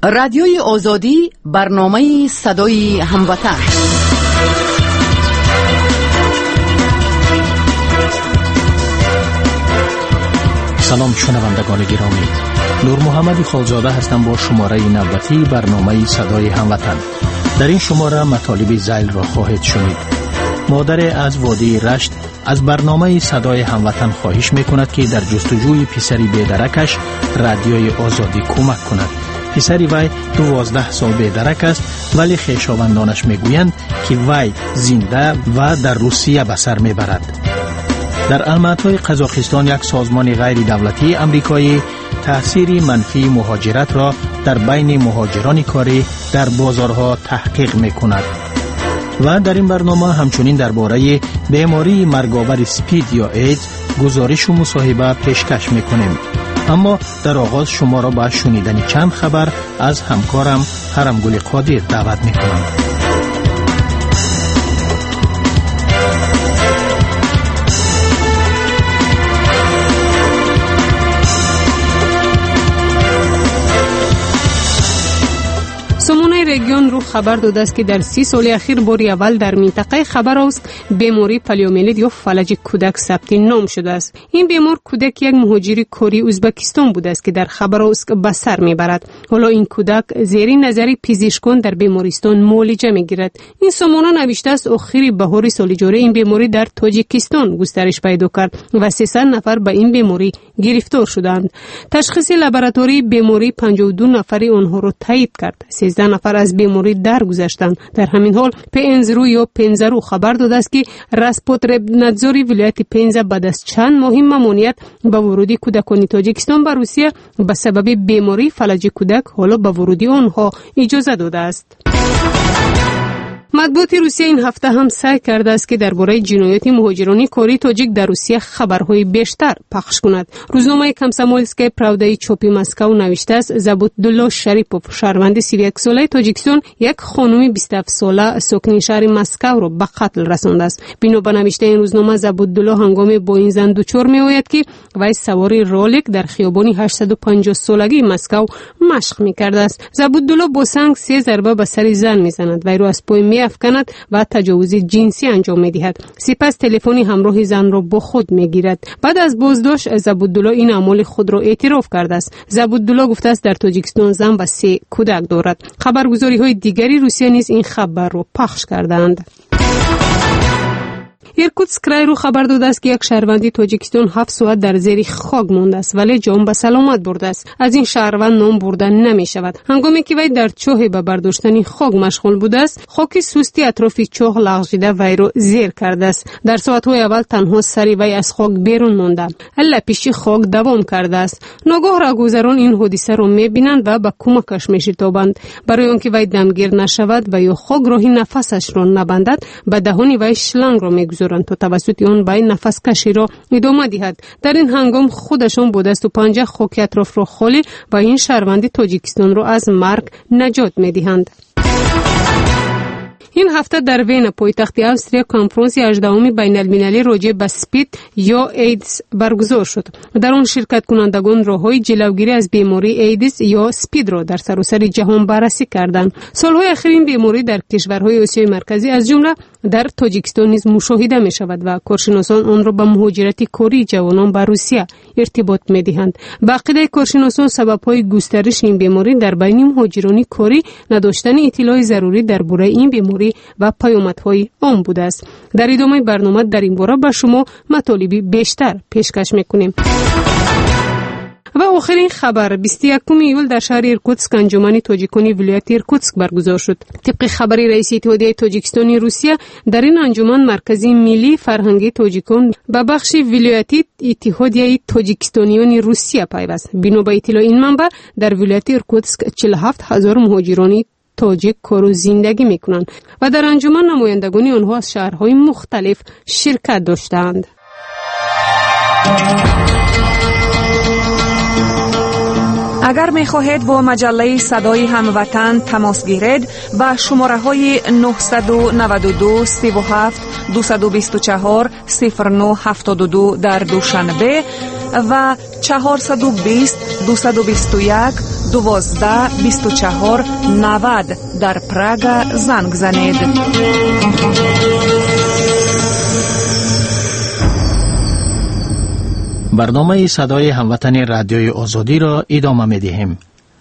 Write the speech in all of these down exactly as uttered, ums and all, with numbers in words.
رادیوی آزادی، برنامه صدای هموطن. سلام شنوندگان گرامی، نور محمد خالزاده هستم با شماره نوبتی برنامه صدای هموطن. در این شماره مطالب ذیل را خواهید شنید. مادر از وادی رشت از برنامه صدای هموطن خواهش میکند که در جستجوی پسری بیدرکش رادیوی آزادی کمک کند. پسری وی دوازده سال بیدرک است، ولی خویشاوندانش میگویند که وی زنده و در روسیه به سر میبرد. در الماتای قزاقستان یک سازمان غیر دولتی امریکایی تأثیر منفی مهاجرت را در بین مهاجران کاری در بازارها تحقیق میکند. و در این برنامه همچنین درباره بیماری مرگاور اسپید یا ایدز گزارش و مصاحبه پیشکش میکنیم. اما در آغاز شما را به شنیدن چند خبر از همکارم هرمگل قادر دعوت میکنم. سامانه رگیون رو خبر داده است که در سی سال اخیر باری اول در منطقه خبرهاوسک بیماری پلیومیلیت یا فلج کودک ثبت نام شده است. این بیمار کودک یک مهاجر کاری ازبکستان بوده است که در خبرهاوسک به سر میبرد. حالا این کودک زیر نظر پزشکان در بیمارستان معالجه میگیرد. این سامانه نوشته است آخر بهار سال جاری این بیماری در تاجیکستان گسترش پیدا کرد و سیصد نفر به این بیماری گرفتار شدند. تشخیص لابراتوری بیماری پنجاه و دو نفری آنها را تایید کرد. سیزده نفر از بیماری درگذشتند. در همین حال پنزرو یا پنزرو خبر داده است که رسپوتربنادزوری ولایت پنزه بعد از چند ماه ممنوعیت به ورودی کودکان تاجیکستان به روسیه به سبب بیماری فلج کودک حالا به ورودی آنها اجازه داده است. مطبوعات روسیه این هفته هم سعی کرده است که درباره جنایات مهاجران کاری تاجیک در روسیه خبرهای بیشتر پخش کند. روزنامه کامسomolskaya pravda چاپی مسکو نوشته است زابودلو شریپوف شهروند سی و یک ساله تاجیکستان یک خانم بیست و هفت ساله ساکن شهر مسکو را به قتل رسانده است. بنا به نوشته این روزنامه زابودلو هنگام با این زن دچار می‌آید که وی سواری رولک در خیابان هشتصد و پنجاه سالگی مسکو مشق می‌کرده است. زابودلو با سنگ سه ضربه به سر زن می‌زند. وی را از پای افکند و تجاوز جنسی انجام می‌دهد. سپس تلفنی همراه زن را با خود می‌گیرد. بعد از بازداشت زابودلو این اعمال خود را اعتراف کرده است. زابودلو گفته است در تاجیکستان زن و سه کودک دارد. خبرگزاری‌های دیگری روسیه نیز این خبر را پخش کردند. ایرکوتسک کرای رو خبر داده است که یک شهروند تاجیکستان هفت ساعت در زیر خاک مانده است ولی جان به سلامت برده است. از این شهروند نام برده نمی شود. هنگامی که وی در چاه به برداشتن خاک مشغول بوده است، خاک سستی اطراف چاه لغزیده وی را زیر کرده است. در ساعت‌های اول تنها سری وی از خاک بیرون مانده، الا پیشی خاک دوام کرده است. ناگاه راهگذران این حادثه را می‌بینند و به کمکش می‌شتابند. برای آنکه وی دمگیر نشود و یا خاک راه نفسش را نبندد، به دهان وی شلنگ را می‌گذارند تا توسط آن به نفس کشی را ادامه دهد. در این هنگام خودشان با دست و پنجه خاک اطراف را خالی و این شهروند تاجیکستان را از مرگ نجات می‌دهند. این هفته در وین پایتخت استریا کنفرانس هجدهم بین المللی راجع به اسپید یا ایدز برگزار شد. در آن شرکت کنندگان راه‌های جلوگیری از بیماری ایدز یا اسپید را در سراسر جهان بررسی کردند. سالهای اخیر این بیماری در کشورهای آسیای مرکزی از جمله در تاجیکستان نیز مشاهده می شود و کارشناسان آن را به مهاجرت کاری جوانان به روسیه ارتباط می دهند. به عقیده کارشناسان سبب‌های گسترش این بیماری در بین مهاجران کاری نداشتن اطلاع ضروری درباره این بیماری و پیامدهای آن بوده است. در ادامه برنامه در این باره به شما مطالبی بیشتر پیشکش می‌کنیم. و آخرین خبر بیست و یکم ایول در شهر ایرکوتسک انجمن تاجیکان ولایت ایرکوتسک برگزار شد. طبق خبر رئیس اتحادیه تاجیکستانی روسیه در این انجمن مرکزی ملی فرهنگی تاجیکان به بخش ولایتی اتحادیه تاجیکستانیان روسیه پیوست. بنا به اطلاع این منبع در ولایت ایرکوتسک چهل و هفت هزار مهاجران تاجیک کار و زندگی میکنند و در انجمن نمایندگان آنها از شهرهای مختلف شرکت داشتند. اگر می خواهید با مجله صدای هموطن تماس گیرید با شماره های نه نه دو سه هفت دو دو چهار صفر نه هفت دو در دوشنبه و چهارصد و بیست دویست و بیست و یک دوازده بیست و چهار نود در پراگ زنگ زنید. برنامه صدای هموطن رادیوی آزادی را ادامه می دهیم.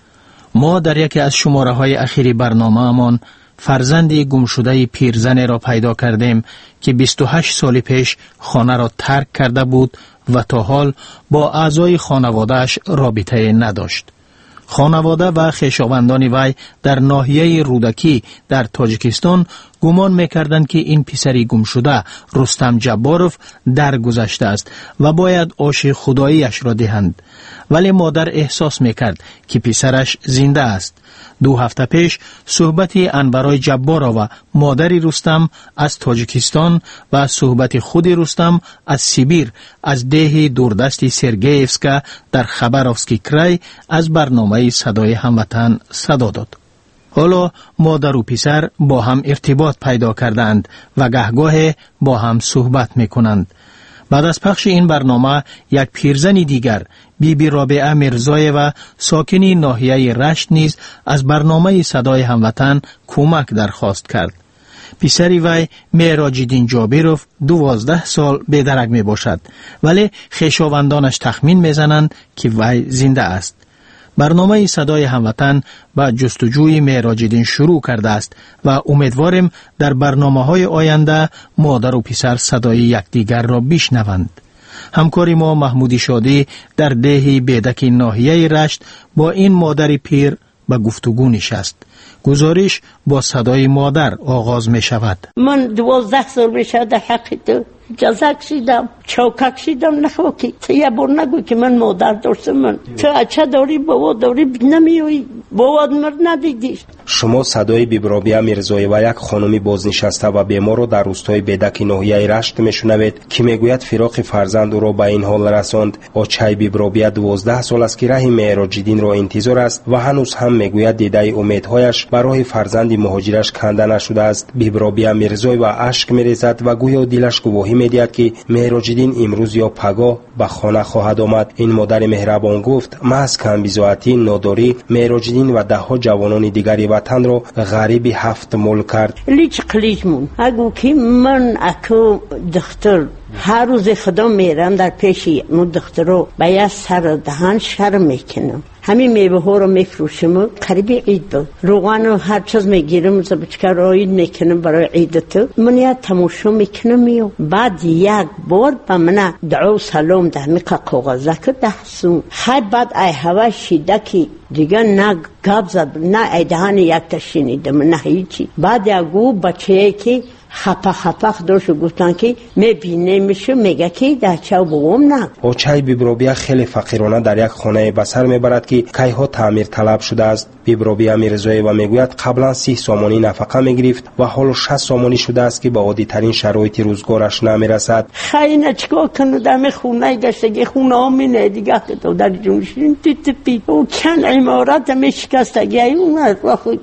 ما در یکی از شماره های اخیری برنامه امان فرزندی گمشده پیرزن را پیدا کردیم که بیست و هشت سال پیش خانه را ترک کرده بود و تا حال با اعضای خانواده‌اش رابطه نداشت. خانواده و خویشاوندان وی در ناحیه رودکی در تاجیکستان گمان می‌کردند که این پسری گمشده رستم جباروف درگذشته است و باید آش خداییش را دهند، ولی مادر احساس می‌کرد که پسرش زنده است. دو هفته پیش صحبتی انورای جبارا و مادری رستم از تاجیکستان و صحبت خود رستم از سیبیر از ده دوردست سرگیفسکا در خباروفسکی کرای از برنامه صدای هموطن صدا داد. حالا مادر و پسر با هم ارتباط پیدا کردند و گهگاه با هم صحبت میکنند. بعد از پخش این برنامه یک پیرزن دیگر بی بی رابعه میرزای و ساکنی ناحیه رشت نیز از برنامه صدای هموطن کمک درخواست کرد. پسری وی معراج‌الدین جابروف دوازده سال بیدرک می باشد، ولی خویشاوندانش تخمین میزنند که وی زنده است. برنامه صدای هموطن با جستجوی معراج‌الدین شروع کرده است و امیدواریم در برنامه‌های آینده مادر و پسر صدای یکدیگر را بشنوند. همکاری ما محمودی شادی در ده بیدک ناحیه رشت با این مادر پیر به گفتگو نشست. گزارش با صدای مادر آغاز می شود. من دوازده سال میشه در حق تو جزا کشیدم، چوکا کشیدم، نخواهی تو یه بار نگوی که من مادر داشتم. من تو اچه داری بابا داری نمیوی بابا مر ندیدیش. شما صدای بیبرابیه میرزایی و یک خانمی بازنشسته و بیمار رو در روستای بیدک ناحیه رشت میشنوید که میگوید فراق فرزند او را به این حال رساند. آچای بیبرابیه دوازده سال است که راه معراج‌الدین را انتظار است و هنوز هم میگوید دیده امیدهایش برای فرزند مهاجرش کنده نشده است. بیبرابیه میرزایی و اشک میریزد و گویا دلش گواهی میدهد که معراج‌الدین امروز یا پگاه به خانه خواهد آمد. این مادر مهربان گفت محض کمبیزاتی ناداری معراج‌الدین و ده ها جوانان دیگری وطن را غریب هفت مول کرد. لیچ قلیجمون اگو که من اکو دختر هر روز خدا میرم در پیشی مو دختر رو به یه سر دهن شرم میکنم. همین میوه ها رو میفروشم و قریبی عید بود روغن و هر چیز میگیرم زبچکر رو عید میکنم برای عید تو من یه تماشا میکنم و بعد یک بار به من دعو سلام ده میقه کاغذه که ده سون خیلی بعد ای هوا شیده که دیگه نه گاب زد نه ای دهن یک تشینیدم نه هیچی. بعد یکو بچه که خپا خپا خداشو گفتن که میبینه میشه میگه که در چاو بوم نه. آچای بیبرابیه خیلی فقیرانه در یک خانه بسر میبرد که کیها تعمیر طلب شده است. بیبرابیه میرزایی و میگوید قبلا سی سامانی نفقه میگرفت و حالا شصت سامانی شده است که با عادی ترین شرایط روزگارش نمیرسد. خیلی نچکا کنه در خونه گشتگی خونه ها مینه دیگه که در جونشین تیتپی و کن عمارت میشکستگی اون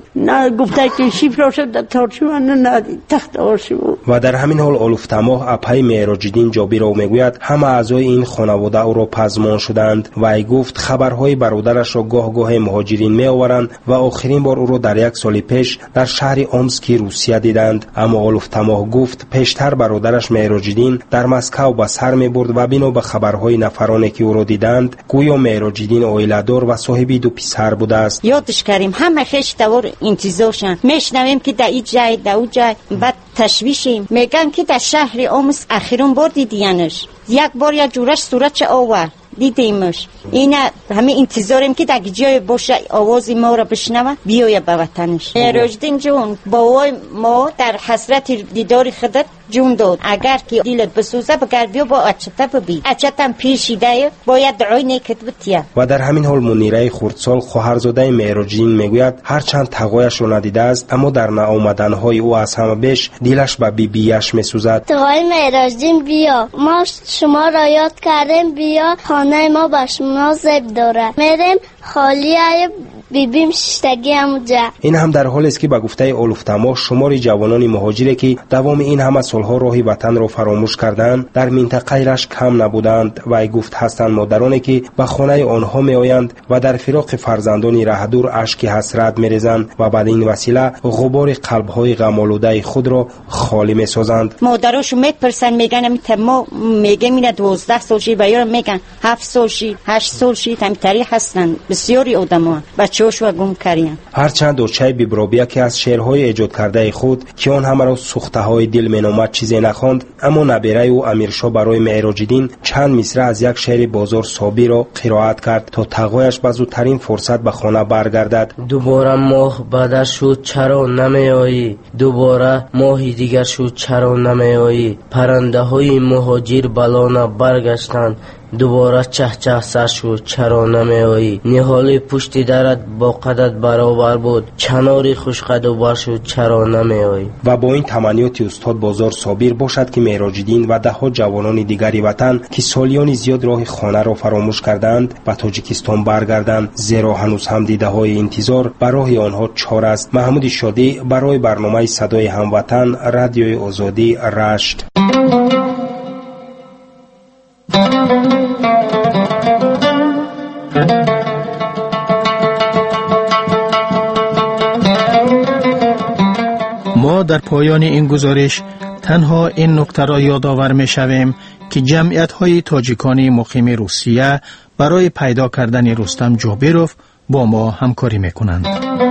نه گفته که شیفرا شد در تارچو نه تخت و در همین حال آلوفتماه اپای معراج‌الدین جابرو میگوید همه اعضای این خانواده او را پزمان شدند و ای گفت خبرهای برادرش را گاه گاه مهاجرین می آورند و آخرین بار او را در یک سال پیش در شهر اومسک روسیه دیدند. اما آلوفتماه گفت پیشتر برادرش معراج‌الدین در مسکو به سر می برد و بنا به خبرهای نفرانی که او را دیدند گویا معراج‌الدین عائله‌دار و صاحب دو پسر بوده است. یادش کردیم همه خیش دور انتظارشن میشنویم که در این جای در اون جای بعد تشویشیم میگن که در شهر اومسک اخیرون بار دیدینش یک بار یک جورش صورتش آور دیدیمش. این همه انتظاریم که در جای باشه آواز ما را بشنوه بیایه به وطنش. معراج‌الدین جون بابای ما در حسرت دیدار خودت جون داد. اگر که دلت بسوزه بگر بیا با اچته ببین اچتم پیشیده باید دعای نیکت بتیه. و در همین حال منیره خردسال خواهرزاده معراج‌الدین میگوید هرچند تقایش رو ندیده است اما در ناآمدن‌های او از همه بیش دلش به بی بیش میسوزد. آقای معراج‌الدین بیا ما شما را یاد کردیم بیا خانه ما با شما زب داره میریم خالی بیبیم ششتگی همونجا. این هم در حالی است که به گفته اولفتما شمار جوانان مهاجری که دوام این همه سالها راه وطن را فراموش کردند در منطقه رشت کم نبودند و ای گفت هستند مادرانی که به خانه آنها می آیند و در فراق فرزندان رهدور اشک حسرت می ریزند و بعد این وسیله غبار قلب‌های غم‌آلوده خود را خالی می سازند. مادراشو میپرسن میگن ما میگه میره دوازده سالشی و یا میگن هفت سالشی هشت سالشی همینطوری هستن. بسیاری آدما بچه‌هاشو گم کردن. هرچند اوچای بیبرابیا که از شعرهای ایجاد کرده خود که آن همه را سوخته های دل مینامد چیزی نخواند، اما نبیره او امیرشاه برای معراج‌الدین چند مصرع از یک شعر بازار صابی را قرائت کرد تا تقویش به زودترین فرصت به خانه برگردد. دوباره ماه بدر شد چرا نمیایی، دوباره ماهی دیگر شد چرا نمیایی، پرنده های مهاجر بلانه برگشتند، دوباره چه چه سر شد چرا نمیایی، نهالی پشت درت با قدت برابر بود، چناری خوشقد و بر شد چرا نمیایی. و با این تمنیات استاد بازار صابر باشد که معراج‌الدین و ده ها جوانان دیگری وطن که سالیان زیاد راه خانه را فراموش کردند به تاجیکستان برگردند، زیرا هنوز هم دیده های انتظار برای آنها چار است. محمود شادی برای برنامه صدای هموطن، رادیوی آزادی، رشت. ما در پایان این گزارش تنها این نکته را یادآور می شویم که جمعیت های تاجیکان مقیم روسیه برای پیدا کردن رستم جابروف با ما همکاری می کنند.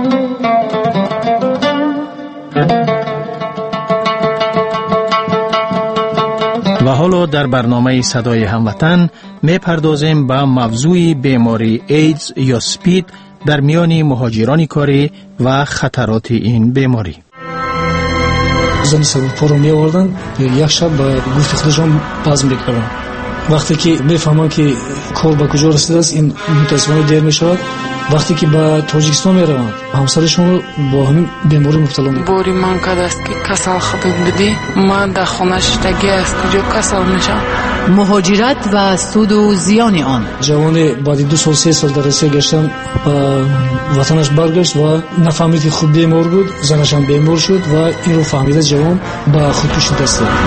و حالا در برنامه صدای هموطن می پردازیم به موضوع بیماری ایدز یا سپید در میان مهاجران کاری و خطرات این بیماری. زنی سبب رو می آوردن، یک شب با گفت خودشان باز میکردن. وقتی که میفهمن که کار به کجا رسیده است، این متاسفانه دیر می شود. وقتی که به تاجیکستان می روند، همسرشون با همین بیماری مبتلا میشن. باری من کد است که کسل خود بودی، من در خانه شدگی از کجا کسل میشم. مهاجرت و سود و زیان آن. جوان بعد دو سال سه سال در روسیه گشتن، وطنش برگشت و نفهمید که خود بیمار بود، زنش هم بیمار شد و این رو فهمیده جوان به خودکشی دست داد.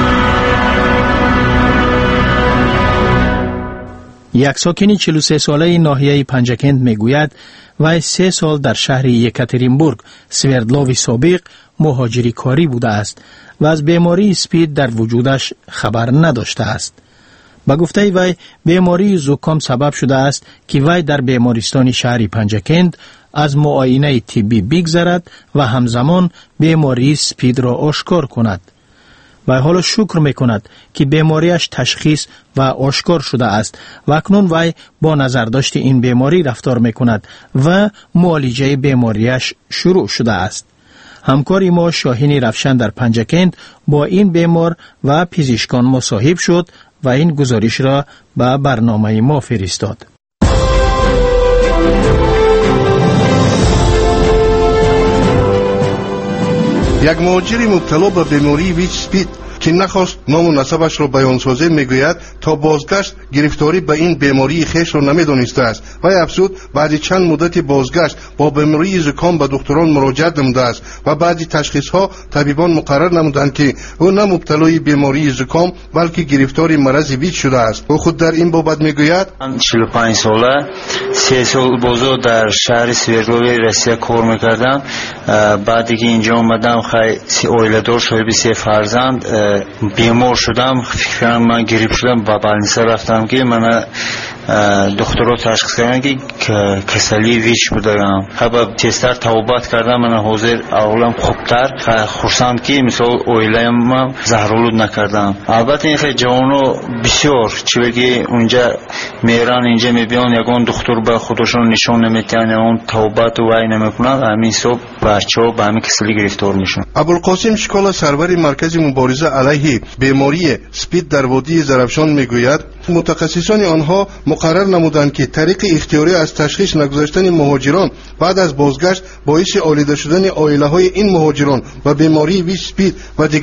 یک ساکن چهل و سه ساله ناحیه پنجکند میگوید و سه سال در شهر یکاترینبورگ سوردلاوی سابق مهاجری کاری بوده است و از بیماری سپید در وجودش خبر نداشته است. با گفته وی بیماری زکام سبب شده است که وی در بیمارستان شهر پنجکند از معاینه طبی بگذرد و همزمان بیماری سپید را آشکار کند. و حالا شکر میکند که بیماریش تشخیص و آشکار شده است و اکنون وی با نظرداشت این بیماری رفتار میکند و معالجه بیماریش شروع شده است. همکاری ما شاهین رفشن در پنجکند با این بیمار و پزشکان مصاحب شد و این گزارش را به برنامه ما فرستاد. یک مهاجری مبتلا به بیماری ویچ سپید که نخواست نام و نسبش را بیان سازه میگوید تا بازگشت گرفتاری به این بیماری خیش را نمیدانسته است و افزود بعد چند مدت بازگشت با بیماری زکام به دکتران مراجعه نموده است و بعضی تشخیص ها طبیبان مقرر نمودند که او نه مبتلای بیماری زکام بلکه گرفتاری مرض ویچ شده است. او خود در این بابت میگوید چهل و پنج ساله، سه سال بازو در شهر سوردلاوی روسیه کار میکردم. بعدی که اینجا اومدم خیلی اویلدار صاحب سه فرزند بیمار شدم. فکر من گریپ شدم با بالنسه رفتم که من دکترها تشخیص کردن که کسلی ویچ بودم. خب تستر توبت کردم، من حاضر اولم خوبتر خورسند که مثال اویلم زهرالود نکردم. البته این خیلی جوانو بسیار چی بگی اونجا میرن اینجا میبینن یگان دکتر به خودشون نشون نمیدن، اون توبت و وای نمیکنن، همین صبح بچه‌ها به همین کسلی گرفتار میشن. ابوالقاسم شکال سروری مرکز مبارزه علیه بیماری سپید در وادی زرافشان میگوید متخصصان آنها مقرر نمودند که طریق اختیاری از تشخیص نگذاشتن مهاجران بعد از بازگشت باعث آلوده شدن عائله های این مهاجران و بیماری ویچ سپید و دیگر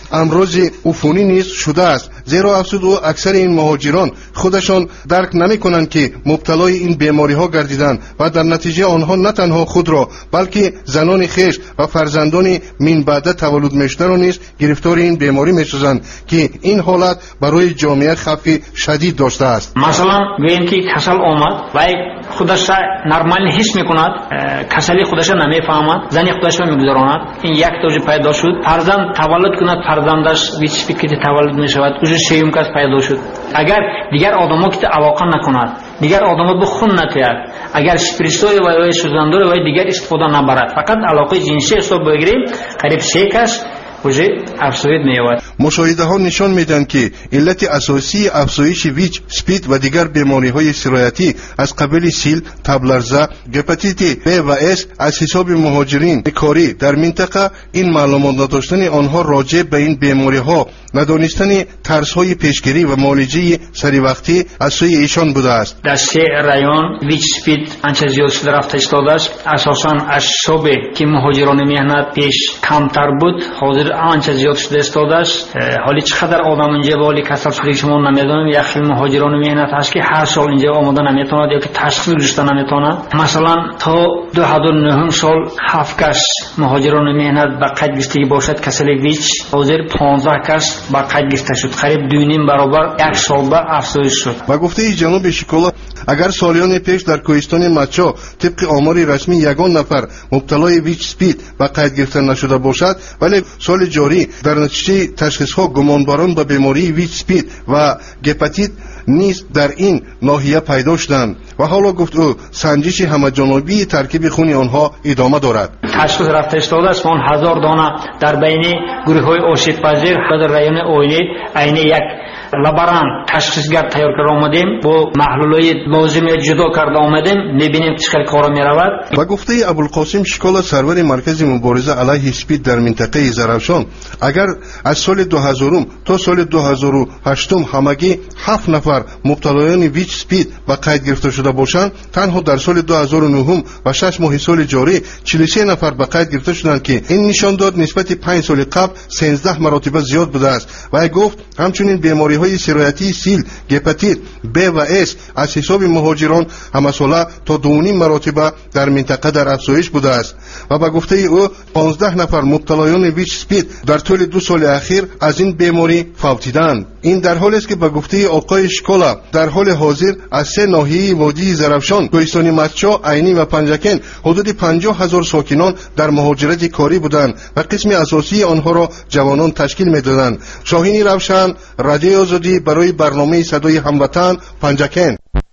امراض عفونی نیز شده است، زیرا افزود او اکثر این مهاجران خودشان درک نمی‌کنند که مبتلای این بیماری‌ها گردیدند و در نتیجه آنها نه تنها خود را بلکه زنان خویش و فرزندان من بعد تولد می‌شده را نیز گرفتار این بیماری می‌سازند که این حالت برای جامعه خطری شدید داشته است. مثلا وقتی که کسل آمد و خودش نرمال حس می‌کند، کسلی خودش نمی‌فهمد، زنی خودش را می‌گذراند، این یک دوز پیدا شد، فرزند تولد کند، فرزندش ویچ فکری تولد می‌شود، اوج سیوم کس پیدا شد. اگر دیگر آدم‌ها که علاقه نکند، دیگر آدم‌ها به خون نتوید، اگر شپریستوی و یا سوزاندور و دیگر استفاده نبرد، فقط علاقه جنسی حساب بگیریم، قریب سه کس وجه افزایش می‌یابد. مشاهده‌ها نشان می‌دهند که علت اساسی افزایش ویچ، اسپید و دیگر بیماری‌های سرایتی از قبیل سیل، تبلرزه، هپاتیت B و S از حساب مهاجرین کاری در منطقه این معلومات نداشتن آنها راجع به این بیماری‌ها، ندانستن ترس‌های پیشگیری و معالجه سری وقتی از سوی ایشان بوده است. در سه رایون ویچ اسپید آنچه زیاد شده رفته استاده است، اساساً از شعبه که مهاجران میهنت پیش کمتر بود، حاضر آنچه زیاد شده استاده است. حالی چقدر آدم اینجا والی کسل شده شما نمیدونم، یک خیلی مهاجران میهنت هست که هر سال اینجا آمده نمیتواند یا که تشخیص گرفته نمیتواند. مثلا تا دو هزار و نه سال هفت کس مهاجران میهنت به قید گرفتگی باشد کسل ویچ، حاضر پانزده کس به قید گرفته شد، قریب دو نیم برابر یک سال به افزایش شد. و گفته جناب شکولا اگر سالیان پیش در کوهستان مچا طبق آمار رسمی یگان نفر مبتلای ویچ اسپید و قید گرفته نشده باشد، ولی سال جاری در نتیجه تشخیص ها گمانباران به بیماری ویچ اسپید و هپاتیت نیز در این ناحیه پیدا شدند و حالا گفت او سنجش همه‌جانبی ترکیب خون آنها ادامه دارد. تشخیص رفته استاده است اون هزار دانه در بین گروه های آسیب‌پذیر در رایون اوینی عین یک لابران تشخیصگر تیار کرده آمدیم، با محلولای لازم جدا کرده آمدیم، میبینیم چقدر کارا میرود. و گفته ابوالقاسم شکال سرور مرکز مبارزه علیه اسپید در منطقه زرافشان اگر از سال دو هزار تا سال دو هزار و هشت همگی هفت نفر مبتلایان ویچ اسپید و قید گرفته شده باشند، تنها در سال دو هزار و نه و شش ماه سال جاری چهل و سه نفر به قید گرفته شدند که این نشان داد نسبت پنج سال قبل سیزده مرتبه زیاد بوده است. و گفت همچنین بیماری های سرایتی سیل، هپاتیت B و S از حساب مهاجران همساله تا دو و نیم مرتبه در منطقه در افزایش بوده است. و به گفته او پانزده نفر مبتلایان ویچ اسپید در طول دو سال اخیر از این بیماری فوتیدند. این در حالی است که به گفته آقای شکولا در حال حاضر از سه ناحیه وادی زرافشان، کوهستان مچا، عینی و پنجکن حدود پنجاه هزار ساکنان در مهاجرت کاری بودند و قسم اساسی آنها را جوانان تشکیل میدادند. شاهین روشن، رادیو آزادی برای برنامه صدای هموطن، پنجکن.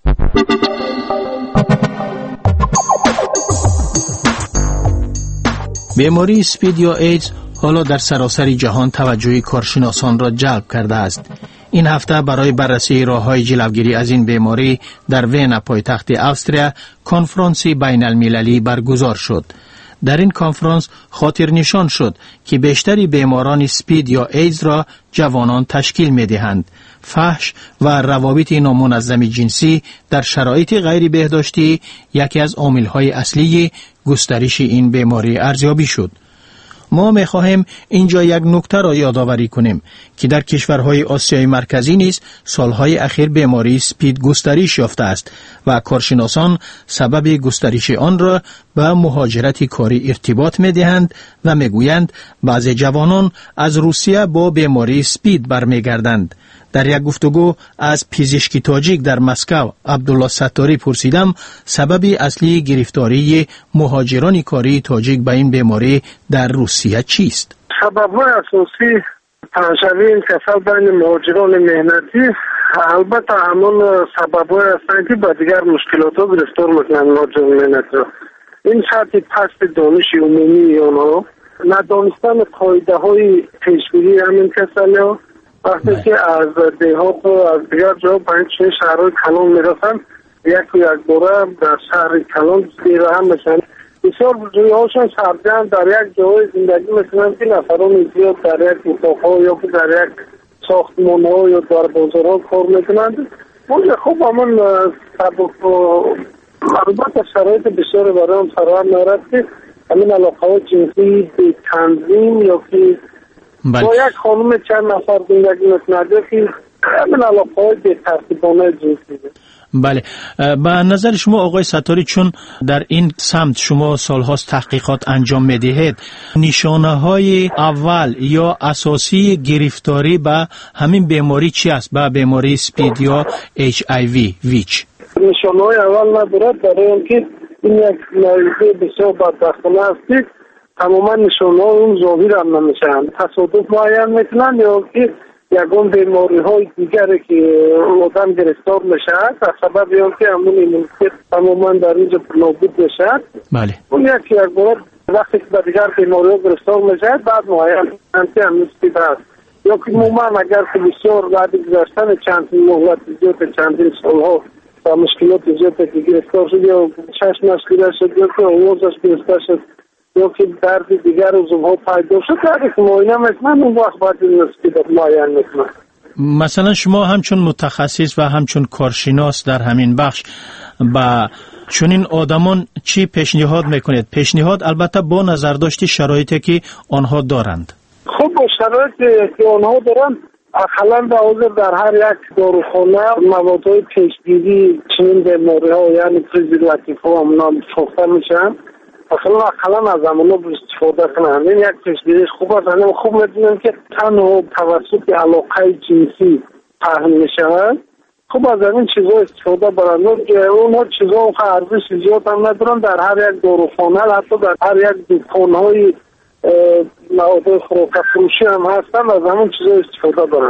بیماری اسپید یا ایدز حالا در سراسر جهان توجه کارشناسان را جلب کرده است. این هفته برای بررسی راه‌های جلوگیری از این بیماری در وین پایتخت استریا کنفرانسی بین المللی برگزار شد. در این کنفرانس خاطر نشان شد که بیشتری بیماران اسپید یا ایدز را جوانان تشکیل می دهند. فحش و روابط نامنظم جنسی در شرایط غیر بهداشتی یکی از عامل‌های اصلی گسترش این بیماری ارزیابی شد. ما می خواهیم اینجا یک نکته را یادآوری کنیم که در کشورهای آسیای مرکزی نیز سالهای اخیر بیماری اسپید گسترش یافته است و کارشناسان سبب گسترش آن را به مهاجرت کاری ارتباط می دهند و می گویند بعضی جوانان از روسیه با بیماری اسپید برمیگردند. در یک گفتگو از پزشک تاجیک در مسکو عبدالله ستاری پرسیدم سبب اصلی گرفتاری مهاجران کاری تاجیک به این بیماری در روسیه چیست؟ سبب‌های اساسی تنشوی این کسل بین مهاجران مهنتی البته همون سبب‌های هستند که با دیگر مشکلات ها گرفتار میکنند مهاجران مهنتی. این شرط پست دانش عمومی آنها، ندانستن قاعده های پیشگیری همین کسل ها. وقتی که از دهات و از دیگر جا به این شهرهای کلان میرسن، یک و یک باره در شهر کلان دیره هم میشن. بسیار روی هاشون سرگرم در یک جای زندگی میکنن که نفران زیاد در یک اتاقها یا که در یک ساختمانها یا در بازارها کار میکنند. اونجا خوب همون سبب و البته شرایط بسیار برای هم فراهم نارد که همین علاقه ها جنسی به تنظیم یا که با یک خانم چند نفر زندگی میکنه که همین علاقه های بی‌ترتیبانه جنسی. بله، به نظر شما آقای ستاری، چون در این سمت شما سالهاست تحقیقات انجام میدهید، نشانه های اول یا اساسی گرفتاری به همین بیماری چی است؟ به بیماری سپید یا اچ آی وی ویچ؟ نشانه های اول ندارد، برای اینکه این یک مریضی بسیار بدبختانه است. تماما نشانه های اون ظاهر هم نمیشن، تصادف معین میکنن یا که یگان بیماری های دیگری که آدم گرفتار میشه از سبب یا که همون ایمونیته تماما در اینجا نابود میشه. بله. اون یک یک بار وقتی که به دیگر بیماری ها گرفتار میشه بعد معین انتی هم سپید هست، یا که مومن اگر که بسیار بعد گذشتن چند مهلت زیاد چندین سالها و مشکلات زیاد که گرفتار شد یا چشمش خیره شد یا که آوازش گرفته شد یا که درد دیگر عضوها پیدا شد، دردی که معاینه میکنن اون وقت باید این سپید معین میکنن. مثلا شما همچون متخصص و همچون کارشناس در همین بخش با چنین آدمان چی پیشنهاد میکنید؟ پیشنهاد البته با نظر داشتی شرایطی که آنها دارند. خب با شرایطی که آنها دارند اقلا به حاضر در هر یک داروخانه موادهای پیشگیری چنین بیماری ها یعنی پرزرواتیف ها هم فروخته میشن. اصلا اقلا از زمانه استفاده کنند. این یک پیشگیری خوب است. همه خوب میدونیم که تنها توسط علاقه جنسی پهن میشوند. خوب از این چیزا استفاده برند. اونها چیزا ارزش زیاد هم ندارن. در هر یک داروخانه حتی در هر یک دکان‌های مواد خوراک فروشی هم هستن، از همون چیزا استفاده برند.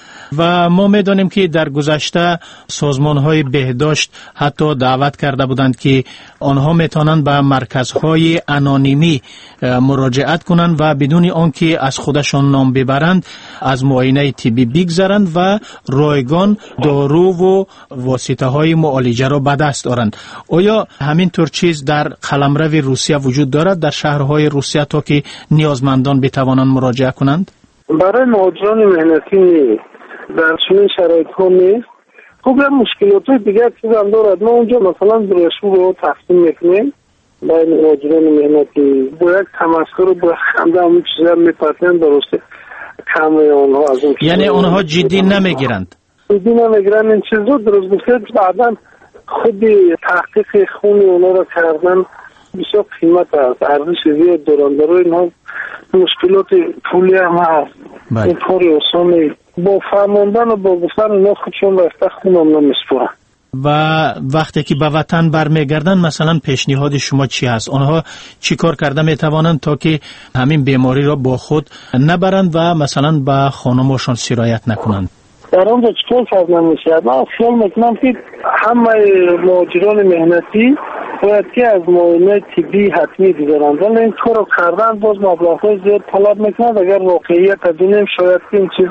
و ما میدانیم که در گذشته سازمان‌های بهداشت حتی دعوت کرده بودند که آنها میتونند به مرکزهای انانیمی مراجعت کنند و بدون آنکه از خودشان نام ببرند از معاینه طبی بگذرند و رایگان دارو و واسطه‌های معالجه را به دست آورند. آیا همین طور چیز در قلمرو روسیه وجود دارد در شهرهای روسیه تا که نیازمندان بتوانند مراجعه کنند؟ برای مهاجران مهنتی نیست. در چنین شرایط ها نیست. خب یه مشکلات دیگر چیز هم دارد. ما اونجا مثلا بروشور رو تقسیم میکنیم بین مهاجران مهنتی با یک تمسخر و با خنده همون چیزی هم میپرسن درسته کمه اونها از اون یعنی اونها جدی نمیگیرند؟ جدی نمیگیرند. این چیز رو درست بسید بعدا خودی تحقیق خون اونها رو کردن بسیار قیمت هست، ارزش زیاد دارند. برای اینها مشکلات پولی هم هست. این کاری آسانی با فرماندن و با گفتن اینا خودشون رفته خونم نمیسپرن. و وقتی که به وطن برمیگردن مثلا پیشنهاد شما چی هست؟ آنها چی کار کرده میتوانند تا که همین بیماری را با خود نبرند و مثلا به خانمشان سرایت نکنند؟ در آنجا چطور فرض نمیشه؟ من خیال میکنم که همه مهاجران مهنتی باید که از معاینه طبی حتمی بگیرند، ولی این کارو کردن باز مبلغ‌های زیاد طلب میکنند. اگر واقعیت بدونیم شاید این چیز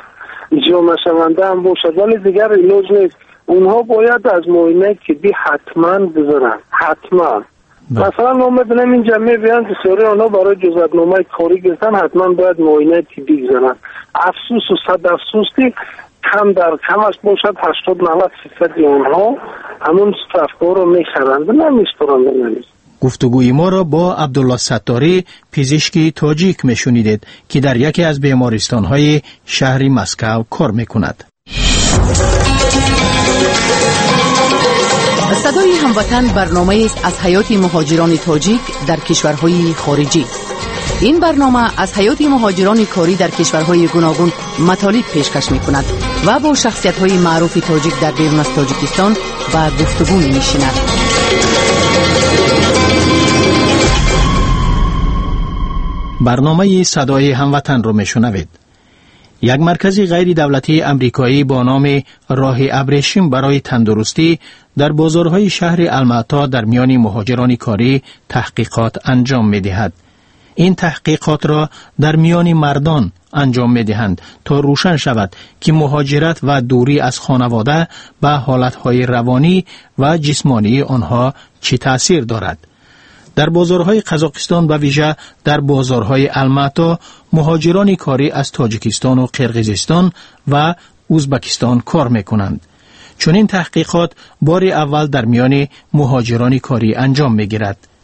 جامعه شونده هم باشد، ولی دیگر علاج نیست. اونها باید از معاینه طبی حتما بذارن، حتما. مثلا ما میدونیم این جمعه بیان بسیاری آنها برای جزئیاتنامه کاری گرفتن حتما باید معاینه طبی بذارن. افسوس و صد افسوس که کم در کمش باشد هشتاد نود فیصد اونها همون افکار رو میخرند نمیشترند. نمیست گفتگوی ما را با عبدالله ستاری پزشکی تاجیک میشنیدید که در یکی از بیمارستان‌های شهر مسکو کار میکند. صدای هموطن برنامه است از حیات مهاجران تاجیک در کشورهای خارجی. این برنامه از حیات مهاجران کاری در کشورهای گوناگون مطالب پیشکش می‌کند و با شخصیت‌های معروف تاجیک در بیرون از تاجیکستان و گفتگو می‌نشیند. برنامه صدای هموطن رو میشنوید. یک مرکز غیر دولتی امریکایی با نام راه ابریشم برای تندرستی در بازارهای شهر المعطا در میان مهاجران کاری تحقیقات انجام می‌دهد. این تحقیقات را در میان مردان انجام می‌دهند تا روشن شود که مهاجرت و دوری از خانواده به حالتهای روانی و جسمانی آنها چه تأثیر دارد. در بازارهای قزاقستان و ویژه در بازارهای المعطا مهاجران کاری از تاجیکستان و قرقیزستان و ازبکستان کار می‌کنند. چون این تحقیقات بار اول در میان مهاجران کاری انجام می‌گیرد.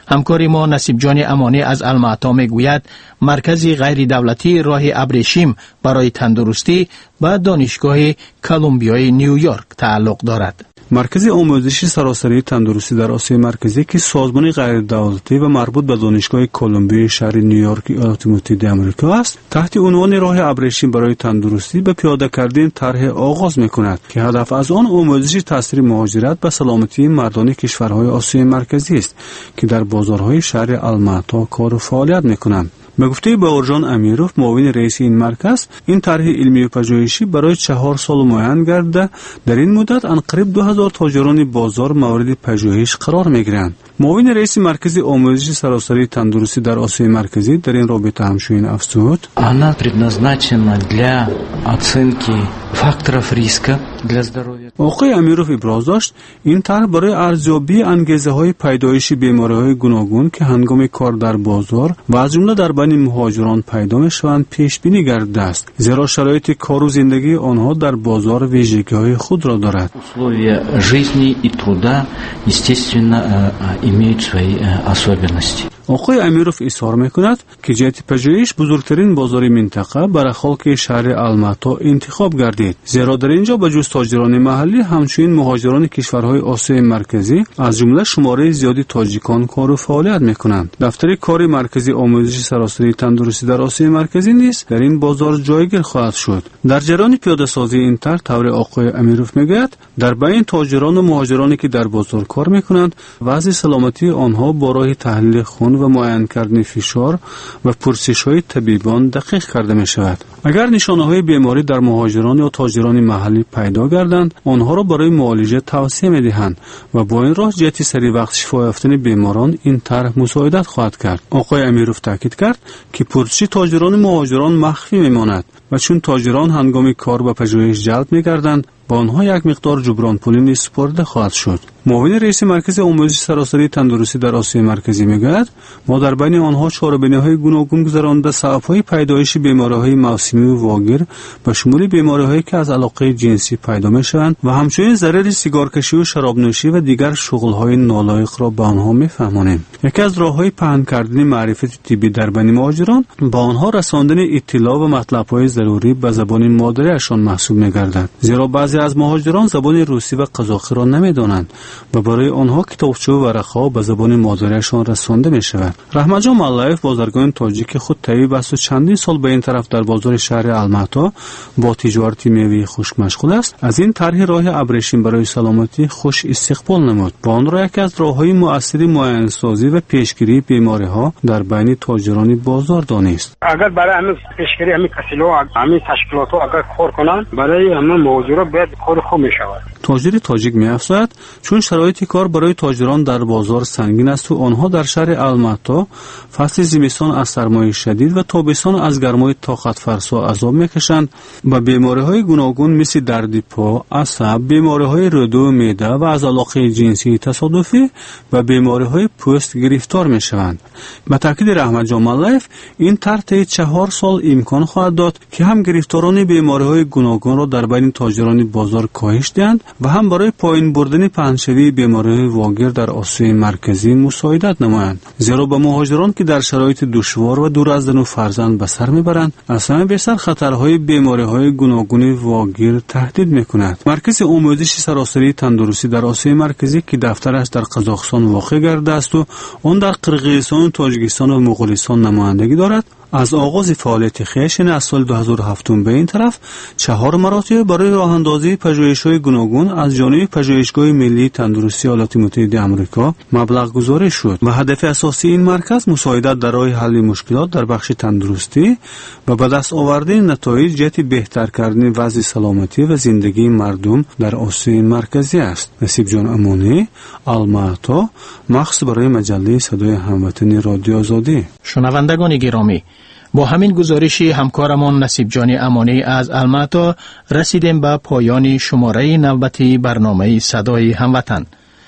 همکار ما نصیب جان امانی از المعطا میگوید مرکزی غیر دولتی راه ابریشم برای تندرستی به دانشگاه کلمبیای نیویورک تعلق دارد. مرکز آموزش سراسری تندرستی در آسیای مرکزی که سازمان غیر دولتی و مربوط به دانشگاه کلمبیا شهر نیویورک ایالات متحده آمریکا است، تحت عنوان راه ابریشم برای تندرستی به پیاده کردن طرح آغاز می‌کند که هدف از آن آموزش تاثیر مهاجرت به سلامتی مردان کشورهای آسیای مرکزی است که در بازارهای شهر المعطا کار و فعالیت می‌کنند. به گفته باورجان امیروف، معاون رئیس این مرکز، این طرح علمی و پژوهشی برای چهار سال معین گردیده در این مدت انقریب دو هزار تاجران بازار مورد پژوهش قرار میگیرند. معاون رئیس مرکز آموزش سراسری تندرستی در آسیای مرکزی در این رابطه همچنین افزود: Она предназначена для оценки факторов риска для здоровья. آقای امیروف ابراز داشت این طرح برای ارزیابی انگیزه های پیدایش بیماری های گوناگون که هنگام کار در بازار و از جمله در بین مهاجران پیدا میشوند پیش بینی گردیده است، زیرا شرایط کار و زندگی آنها در بازار ویژگی های خود را دارد. Условия жизни и труда, естественно, имеют свои особенности. آقای امیروف اظهار میکند که جهت پژوهش بزرگترین بازار منطقه برای خلق شهر المعطا انتخاب گردید، زیرا در اینجا به جز تاجران محلی همچنین مهاجران کشورهای آسیای مرکزی از جمله شماره زیادی تاجیکان کار و فعالیت میکنند. دفتر کار مرکزی آموزش سراسری تندرستی در آسیای مرکزی نیز در این بازار جایگیر خواهد شد. در جریان پیاده سازی این طرح، طور آقای امیروف میگوید در بین تاجران و مهاجرانی که در بازار کار میکنند وضع سلامتی آنها با راه تحلیل خون و معاینه کردن فشار و پرسش‌های طبیبان دقیق کرده می شود. اگر نشانه‌های بیماری در مهاجران یا تاجران محلی پیدا گردند، آنها را برای معالجه توصیه می‌دهند و با این راه جهت سریع وقت شفا یافتن بیماران این طرح مساعدت خواهد کرد. آقای امیروف تاکید کرد که پرسش تاجران مهاجران مخفی می‌ماند و چون تاجران هنگام کار و پژوهش جلب می‌گردند، با آنها یک مقدار جبران پولی نیز سپرده خواهد شد. معاون رئیس مرکز آموزش سراسری تندرستی در آسیای مرکزی میگوید ما در بین آنها چاره‌بینی‌های گوناگون گذرانده سبب‌های پیدایش بیماری‌های موسمی و واگیر به شمول بیماری‌هایی که از علاقه جنسی پیدا می‌شوند و همچنین ضرر سیگارکشی و شرابنوشی و دیگر شغل‌های نالایق را به آنها می‌فهمانیم. یکی از راه‌های پهن کردن معرفت طبی در بین مهاجران با آنها رساندن اطلاع و مطلب‌های ضروری به زبان مادریشان محسوب می‌گردد، زیرا بعضی از مهاجران زبان روسی و قزاقی را نمی‌دانند و برای آنها کتابچه و ورقه‌ها به زبان مادریشان رسانده می‌شود. رحمت جان ملایف، بازرگان تاجیک خود طیب است و چندین سال به این طرف در بازار شهر المعطا با تجارت میوه خشک مشغول است، از این طرح راه ابریشم برای سلامتی خوش استقبال نمود و آن را یکی از راه‌های مؤثر معاینه‌سازی و پیشگیری بیماری‌ها در بین تاجران بازار دانست. اگر برای همین پیشگیری همین کسیلو همین تشکیلات‌ها اگر کار کنند، برای همه موضوعات باید کار خوب می‌شود. تاجر تاجیک می‌افزاید چون شرایط کار برای تاجران در بازار سنگین است و آنها در شهر المعطا فصل زمستان از سرمای شدید و تابستان از گرمای طاقت فرسا عذاب می‌کشند و بیماری‌های گوناگون مثل درد پا، عصب، بیماری‌های روده و معده و از علاقه جنسی تصادفی و بیماری‌های پوست گرفتار می‌شوند. به تاکید رحمت جان ملایف، این طرح طی چهار سال امکان خواهد داد که هم گرفتاران بیماری‌های گوناگون را در بین تاجران بازار کاهش دهند و هم برای پایین بردن پهنشوی بیماری‌های واگیر در آسیای مرکزی مساعدت نمایند، زیرا به مهاجران که در شرایط دشوار و دور از زن و فرزند به سر میبرند از همه بیشتر خطرهای بیماری‌های گوناگون واگیر تهدید میکند. مرکز آموزش سراسری تندرستی در آسیای مرکزی که دفترش در قزاقستان واقع گردیده است و آن در قرقیزستان، تاجیکستان و مغولستان نمایندگی دارد، از آغاز فعالیت خویش از سال دو هزار و هفت به این طرف چهار مراتب برای راه اندازی پژوهش‌های گوناگون از جانب پژوهشگاه ملی تندرستی ایالات متحده آمریکا مبلغ گذاری شد و هدف اساسی این مرکز مساعدت در راه حل مشکلات در بخش تندرستی و به دست آوردن نتایج جهت بهتر کردن وضع سلامتی و زندگی مردم در آسیای مرکزی است. نصیب جان امانی، المعطا، مخصوص برای مجله صدای هموطنی رادیو آزادی. شنوندگان گرامی، با همین گزارش همکارمان نصیب جان امانی از المعطا رسیدیم به پایان شماره نوبتی برنامه صدای هموطن.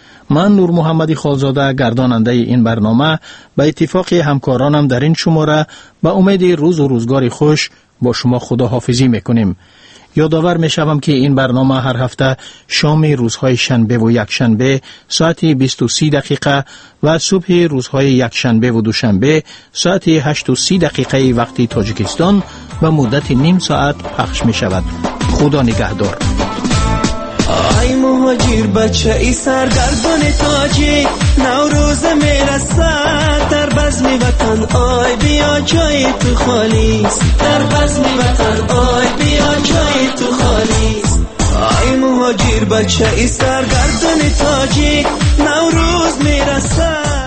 من نور محمدی خالزاده گرداننده این برنامه به اتفاق همکارانم در این شماره به امید روز و روزگار خوش با شما خداحافظی میکنیم. یادآور می شوم که این برنامه هر هفته شام روزهای شنبه و یکشنبه ساعت بیست و سه دقیقه و صبح روزهای یکشنبه و دوشنبه ساعت هشت و سی دقیقه وقتی تاجیکستان و مدت نیم ساعت پخش می شود. خدا نگهدار. آی مهاجر بچه ای سرگردان تاجیک، نوروز میرسد در بزم وطن، آی بیا جای تو خالیست، در بزم وطن آی بیا جای تو خالیست. آی مهاجر بچه ای سرگردان تاجیک، نوروز میرسد.